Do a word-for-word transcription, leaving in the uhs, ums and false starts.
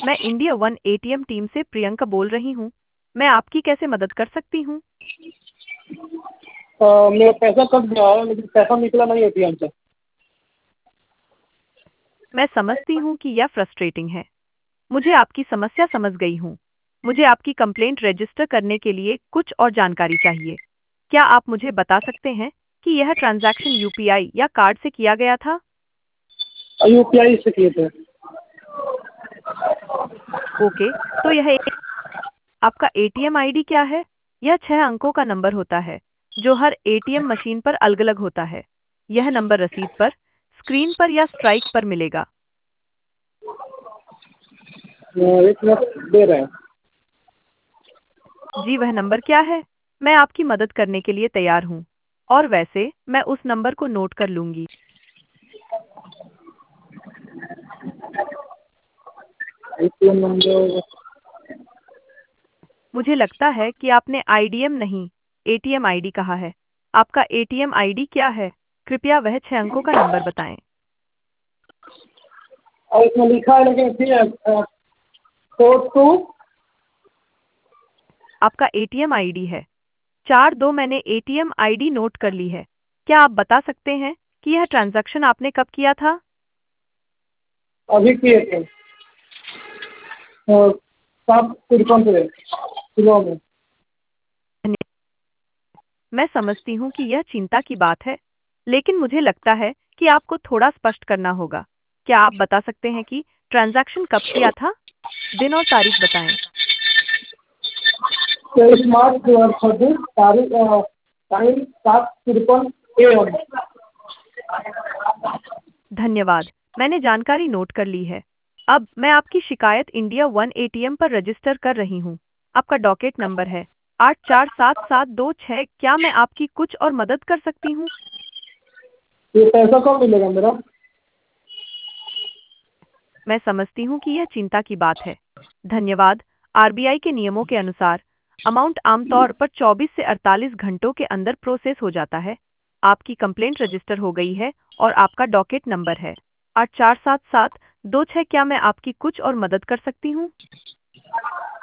मैं India one ATM team से प्रियंका बोल रही हूँ। मैं आपकी कैसे मदद कर सकती हूँ? अ, मेरा पैसा कट गया है लेकिन पैसा निकला नहीं एटीएम से। मैं समझती हूँ कि यह फ्रस्ट्रेटिंग है। मुझे आपकी समस्या समझ गई हूँ। मुझे आपकी कंप्लेंट रजिस्टर करने के लिए कुछ और जानकारी चाहिए। क्या आप मुझे बता सकते हैं कि यह ट्रांजैक्शन यूपीआई या कार्ड से किया गया था? यूपीआई से किए थे। ओके, तो यह एक आपका एटीएम आईडी क्या है? यह छह अंकों का नंबर होता है जो हर एटीएम मशीन पर अलग-अलग होता है। यह नंबर रसीद पर, स्क्रीन पर या स्ट्राइक पर मिलेगा। अ, एक मिनट दे रहे हैं। जी, वह नंबर क्या है? मैं आपकी मदद करने के लिए तैयार हूँ और वैसे मैं उस नंबर को नोट कर लूंगी। एटीएम नंबर मुझे लगता है कि आपने आईडीएम नहीं, एटीएम आईडी कहा है। आपका एटीएम आईडी क्या है? कृपया वह छह अंकों का नंबर बताएं। और इसमें लिखा है लेकिन फिर फोर टू। आपका एटीएम आईडी है चार दो। मैंने एटीएम आईडी नोट कर ली है। क्या आप बता सकते हैं कि यह ट्रांजैक्शन आपने कब किया था? अभी किए थे। अ, सात तिरपन पे सुबह में। धन्य- मैं समझती हूँ कि यह चिंता की बात है, लेकिन मुझे लगता है कि आपको थोड़ा स्पष्ट करना होगा। क्या आप बता सकते हैं कि ट्रांजैक्शन कब किया था? दिन और तारीख बताएं। तेईस मार्च दो हजार छब्बीस। तारीख अ, टाइम सात तिरपन ए एम। धन्यवाद, मैंने जानकारी नोट कर ली है। अब मैं आपकी शिकायत इंडिया वन एटीएम पर रजिस्टर कर रही हूँ। आपका डॉकेट नंबर है आठ चार सात सात दो छः। क्या मैं आपकी कुछ और मदद कर सकती हूँ? ये पैसा कब मिलेगा मेरा? मैं समझती हूँ कि यह चिंता की बात है। धन्यवाद। आरबीआई के नियमों के अनुसार अमाउंट आमतौर पर चौबीस से अड़तालीस घंटों के अंदर प्रोसेस हो जाता है। आपकी कंप्लेंट रजिस्टर हो गई है और आपका डॉकेट नंबर है आठ चार सात सात दो छः। क्या मैं आपकी कुछ और मदद कर सकती हूँ?